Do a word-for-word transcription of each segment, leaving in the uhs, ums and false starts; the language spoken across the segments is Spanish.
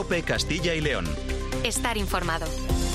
COPE Castilla y León. Estar informado.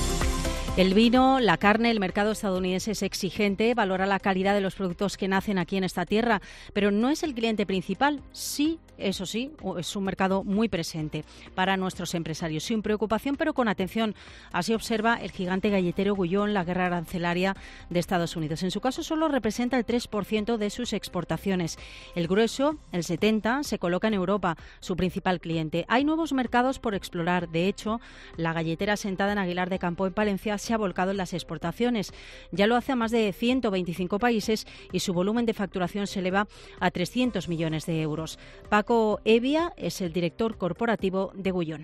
El vino, la carne, el mercado estadounidense es exigente, valora la calidad de los productos que nacen aquí en esta tierra, pero no es el cliente principal. Sí, eso sí, es un mercado muy presente para nuestros empresarios. Sin preocupación, pero con atención. Así observa el gigante galletero Gullón la guerra arancelaria de Estados Unidos. En su caso, solo representa el tres por ciento de sus exportaciones. El grueso, el setenta por ciento, se coloca en Europa, su principal cliente. Hay nuevos mercados por explorar. De hecho, la galletera asentada en Aguilar de Campo, en Palencia, se ha volcado en las exportaciones. Ya lo hace a más de ciento veinticinco países y su volumen de facturación se eleva a trescientos millones de euros. Paco Evia es el director corporativo de Gullón.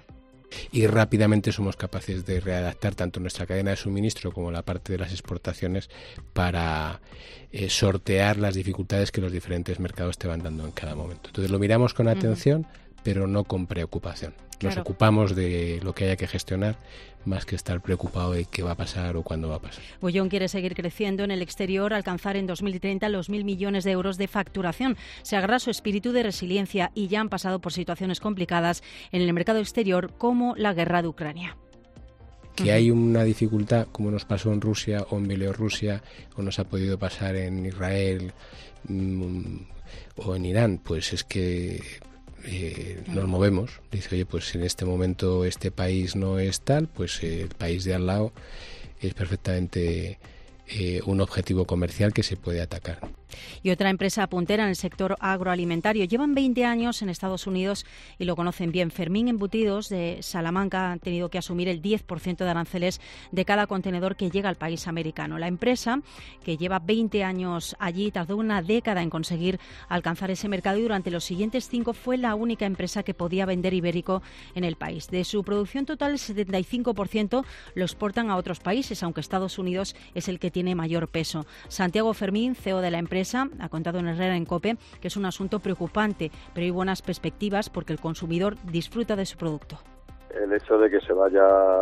Y rápidamente somos capaces de readaptar tanto nuestra cadena de suministro como la parte de las exportaciones para eh, sortear las dificultades que los diferentes mercados te van dando en cada momento. Entonces lo miramos con atención, uh-huh. pero no con preocupación. Nos claro. ocupamos de lo que haya que gestionar más que estar preocupado de qué va a pasar o cuándo va a pasar. Gullón quiere seguir creciendo en el exterior, alcanzar en dos mil treinta los mil millones de euros de facturación. Se agarra su espíritu de resiliencia y ya han pasado por situaciones complicadas en el mercado exterior como la guerra de Ucrania. Que hay una dificultad, como nos pasó en Rusia o en Bielorrusia, o nos ha podido pasar en Israel mmm, o en Irán, pues es que Eh, nos movemos, dice, oye, pues en este momento este país no es tal, pues eh, el país de al lado es perfectamente eh, un objetivo comercial que se puede atacar. Y otra empresa puntera en el sector agroalimentario. Llevan veinte años en Estados Unidos y lo conocen bien. Fermín Embutidos de Salamanca han tenido que asumir el diez por ciento de aranceles de cada contenedor que llega al país americano. La empresa, que lleva veinte años allí, tardó una década en conseguir alcanzar ese mercado y durante los siguientes cinco fue la única empresa que podía vender ibérico en el país. De su producción total, el setenta y cinco por ciento lo exportan a otros países, aunque Estados Unidos es el que tiene mayor peso. Santiago Fermín, C E O de la empresa, ha contado en Herrera en COPE que es un asunto preocupante, pero hay buenas perspectivas porque el consumidor disfruta de su producto. El hecho de que se vaya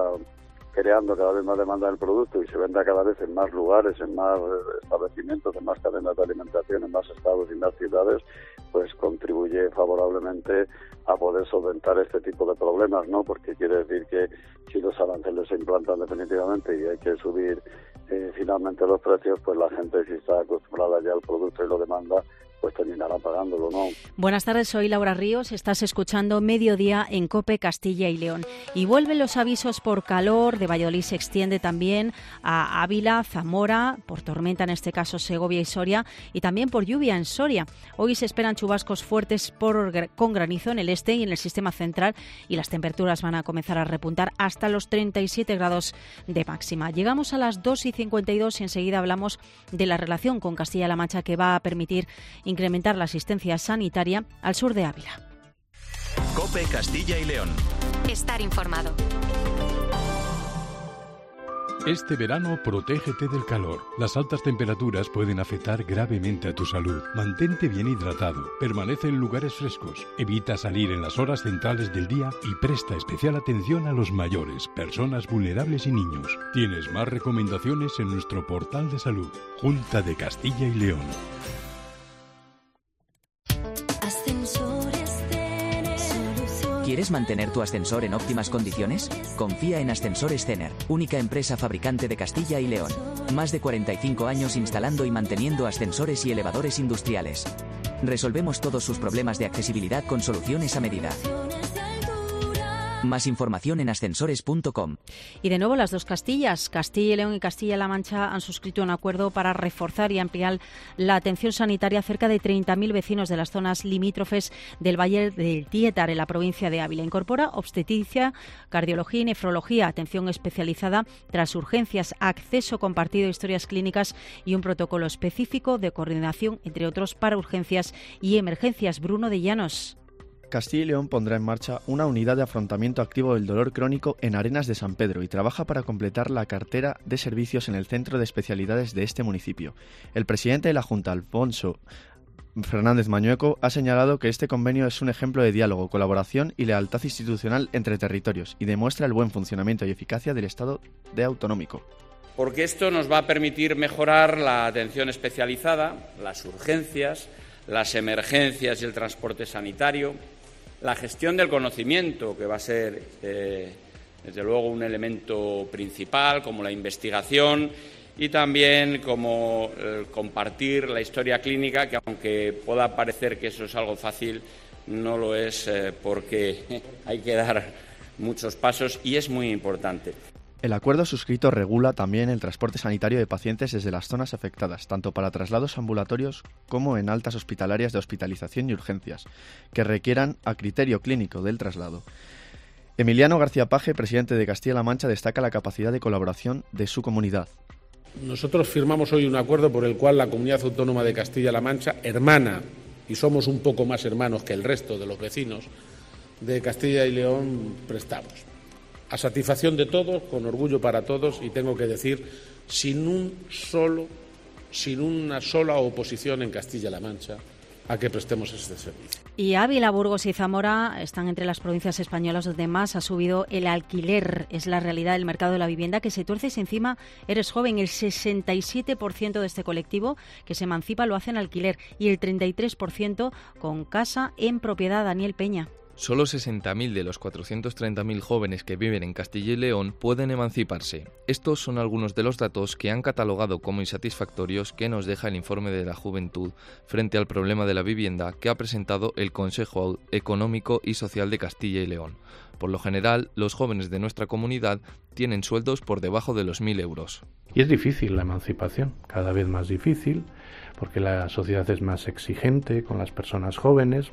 creando cada vez más demanda del producto y se venda cada vez en más lugares, en más establecimientos, en más cadenas de alimentación, en más estados y más ciudades, pues contribuye favorablemente a poder solventar este tipo de problemas, ¿no? Porque quiere decir que si los aranceles se implantan definitivamente y hay que subir eh, finalmente los precios, pues la gente, si está acostumbrada ya al producto y lo demanda, pues terminará pagándolo, ¿no? Buenas tardes, soy Laura Ríos, estás escuchando Mediodía en COPE Castilla y León. Y vuelven los avisos por calor, de Valladolid se extiende también a Ávila, Zamora, por tormenta en este caso Segovia y Soria, y también por lluvia en Soria. Hoy se esperan chubascos fuertes por, con granizo en el este y en el sistema central y las temperaturas van a comenzar a repuntar hasta los treinta y siete grados de máxima. Llegamos a las dos y cincuenta y dos y enseguida hablamos de la relación con Castilla-La Mancha que va a permitir incrementar la asistencia sanitaria al sur de Ávila. COPE Castilla y León. Estar informado. Este verano, protégete del calor. Las altas temperaturas pueden afectar gravemente a tu salud. Mantente bien hidratado, permanece en lugares frescos, evita salir en las horas centrales del día y presta especial atención a los mayores, personas vulnerables y niños. Tienes más recomendaciones en nuestro portal de salud, Junta de Castilla y León. ¿Quieres mantener tu ascensor en óptimas condiciones? Confía en Ascensores Cener, única empresa fabricante de Castilla y León. Más de cuarenta y cinco años instalando y manteniendo ascensores y elevadores industriales. Resolvemos todos sus problemas de accesibilidad con soluciones a medida. Más información en ascensores punto com. Y de nuevo las dos Castillas, Castilla y León y Castilla-La Mancha, han suscrito un acuerdo para reforzar y ampliar la atención sanitaria a cerca de treinta mil vecinos de las zonas limítrofes del Valle del Tietar, en la provincia de Ávila. Incorpora obstetricia, cardiología y nefrología, atención especializada tras urgencias, acceso compartido a historias clínicas y un protocolo específico de coordinación, entre otros, para urgencias y emergencias. Bruno de Llanos. Castilla y León pondrá en marcha una unidad de afrontamiento activo del dolor crónico en Arenas de San Pedro y trabaja para completar la cartera de servicios en el centro de especialidades de este municipio. El presidente de la Junta, Alfonso Fernández Mañueco, ha señalado que este convenio es un ejemplo de diálogo, colaboración y lealtad institucional entre territorios y demuestra el buen funcionamiento y eficacia del Estado de autonómico. Porque esto nos va a permitir mejorar la atención especializada, las urgencias, las emergencias y el transporte sanitario, la gestión del conocimiento, que va a ser, eh, desde luego, un elemento principal, como la investigación y también como eh, compartir la historia clínica, que aunque pueda parecer que eso es algo fácil, no lo es, eh, porque hay que dar muchos pasos y es muy importante. El acuerdo suscrito regula también el transporte sanitario de pacientes desde las zonas afectadas, tanto para traslados ambulatorios como en altas hospitalarias de hospitalización y urgencias, que requieran a criterio clínico del traslado. Emiliano García Paje, presidente de Castilla-La Mancha, destaca la capacidad de colaboración de su comunidad. Nosotros firmamos hoy un acuerdo por el cual la Comunidad Autónoma de Castilla-La Mancha, hermana, y somos un poco más hermanos que el resto de los vecinos de Castilla y León, prestamos. A satisfacción de todos, con orgullo para todos, y tengo que decir, sin un solo, sin una sola oposición en Castilla-La Mancha a que prestemos este servicio. Y Ávila, Burgos y Zamora están entre las provincias españolas donde más ha subido el alquiler. Es la realidad del mercado de la vivienda que se tuerce si encima eres joven. El sesenta y siete por ciento de este colectivo que se emancipa lo hace en alquiler y el treinta y tres por ciento con casa en propiedad. Daniel Peña. Solo sesenta mil de los cuatrocientos treinta mil jóvenes que viven en Castilla y León pueden emanciparse. Estos son algunos de los datos que han catalogado como insatisfactorios que nos deja el informe de la juventud frente al problema de la vivienda que ha presentado el Consejo Económico y Social de Castilla y León. Por lo general, los jóvenes de nuestra comunidad tienen sueldos por debajo de los mil euros. Y es difícil la emancipación, cada vez más difícil, porque la sociedad es más exigente con las personas jóvenes.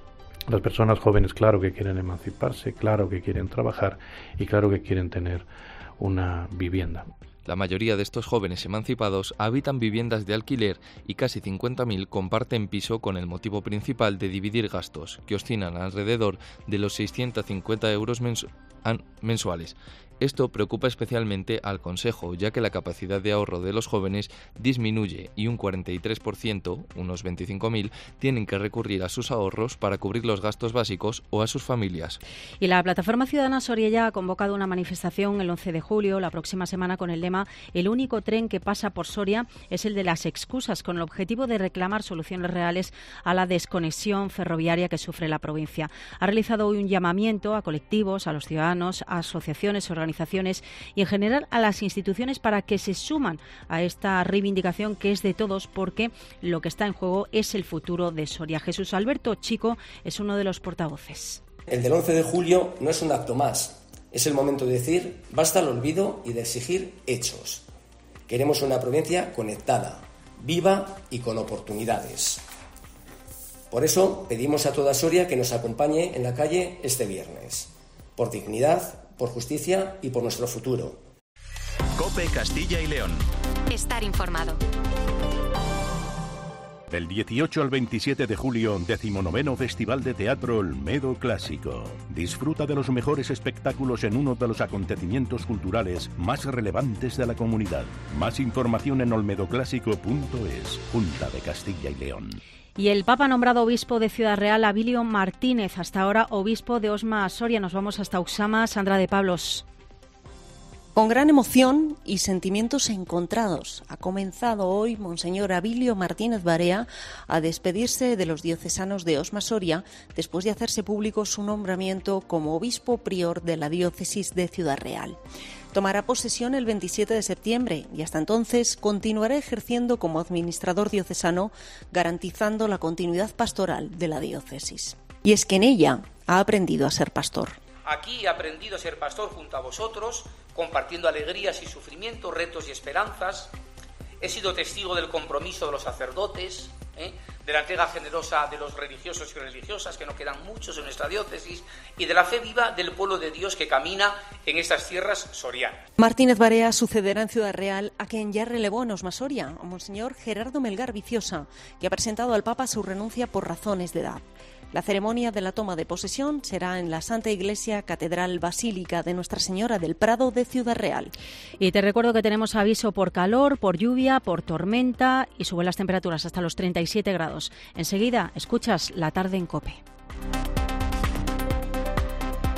Las personas jóvenes, claro que quieren emanciparse, claro que quieren trabajar y claro que quieren tener una vivienda. La mayoría de estos jóvenes emancipados habitan viviendas de alquiler y casi cincuenta mil comparten piso con el motivo principal de dividir gastos, que oscilan alrededor de los seiscientos cincuenta euros mensu- mensuales. Esto preocupa especialmente al Consejo, ya que la capacidad de ahorro de los jóvenes disminuye y un cuarenta y tres por ciento, unos veinticinco mil, tienen que recurrir a sus ahorros para cubrir los gastos básicos o a sus familias. Y la Plataforma Ciudadana Soriella ha convocado una manifestación el once de julio, la próxima semana, con el lema "El único tren que pasa por Soria es el de las excusas", con el objetivo de reclamar soluciones reales a la desconexión ferroviaria que sufre la provincia. Ha realizado hoy un llamamiento a colectivos, a los ciudadanos, a asociaciones, organizaciones organizaciones y en general a las instituciones para que se suman a esta reivindicación que es de todos, porque lo que está en juego es el futuro de Soria. Jesús Alberto Chico es uno de los portavoces. El del once de julio no es un acto más, es el momento de decir basta al olvido y de exigir hechos. Queremos una provincia conectada, viva y con oportunidades. Por eso pedimos a toda Soria que nos acompañe en la calle este viernes, por dignidad, por justicia y por nuestro futuro. COPE Castilla y León. Estar informado. Del dieciocho al veintisiete de julio, decimonoveno Festival de Teatro Olmedo Clásico. Disfruta de los mejores espectáculos en uno de los acontecimientos culturales más relevantes de la comunidad. Más información en olmedoclásico punto es, Junta de Castilla y León. Y el Papa ha nombrado obispo de Ciudad Real a Abilio Martínez, hasta ahora obispo de Osma Soria. Nos vamos hasta Uxama. Sandra de Pablos. Con gran emoción y sentimientos encontrados, ha comenzado hoy Monseñor Abilio Martínez Barea a despedirse de los diocesanos de Osma Soria después de hacerse público su nombramiento como obispo prior de la diócesis de Ciudad Real. Tomará posesión el veintisiete de septiembre y hasta entonces continuará ejerciendo como administrador diocesano, garantizando la continuidad pastoral de la diócesis. Y es que en ella ha aprendido a ser pastor. Aquí he aprendido a ser pastor junto a vosotros, compartiendo alegrías y sufrimientos, retos y esperanzas. He sido testigo del compromiso de los sacerdotes, ¿eh? de la entrega generosa de los religiosos y religiosas, que no quedan muchos en nuestra diócesis, y de la fe viva del pueblo de Dios que camina en estas tierras sorianas. Martínez Barea sucederá en Ciudad Real a quien ya relevó en Osma Soria, a Monseñor Gerardo Melgar Viciosa, que ha presentado al Papa su renuncia por razones de edad. La ceremonia de la toma de posesión será en la Santa Iglesia Catedral Basílica de Nuestra Señora del Prado de Ciudad Real. Y te recuerdo que tenemos aviso por calor, por lluvia, por tormenta y suben las temperaturas hasta los treinta y siete grados. Enseguida escuchas La Tarde en COPE.